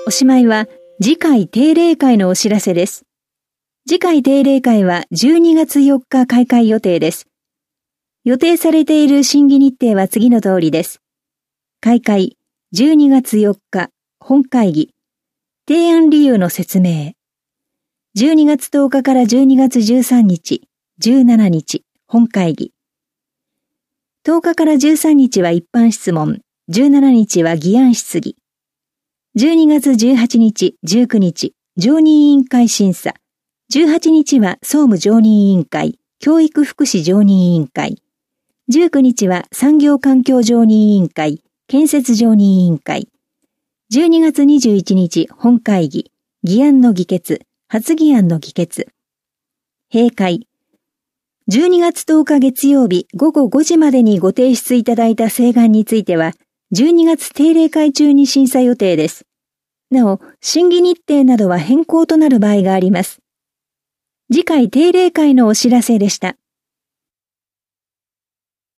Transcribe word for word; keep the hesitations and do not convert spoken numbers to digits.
おしまいは次回定例会のお知らせです。次回定例会はじゅうにがつよっか開会予定です。予定されている審議日程は次の通りです。開会じゅうにがつよっか本会議提案理由の説明。じゅうにがつとおかからじゅうにがつじゅうさんにち、じゅうしちにち本会議。とおかからじゅうさんにちは一般質問、じゅうしちにちは議案質疑。じゅうにがつじゅうはちにち、じゅうくにち、常任委員会審査。じゅうはちにちは総務常任委員会、教育福祉常任委員会。じゅうくにちは産業環境常任委員会、建設常任委員会。じゅうにがつにじゅういちにち本会議、議案の議決、発議案の議決。閉会。じゅうにがつとおか月曜日ごごごじまでにご提出いただいた請願については、じゅうにがつ定例会中に審査予定です。なお、審議日程などは変更となる場合があります。次回定例会のお知らせでした。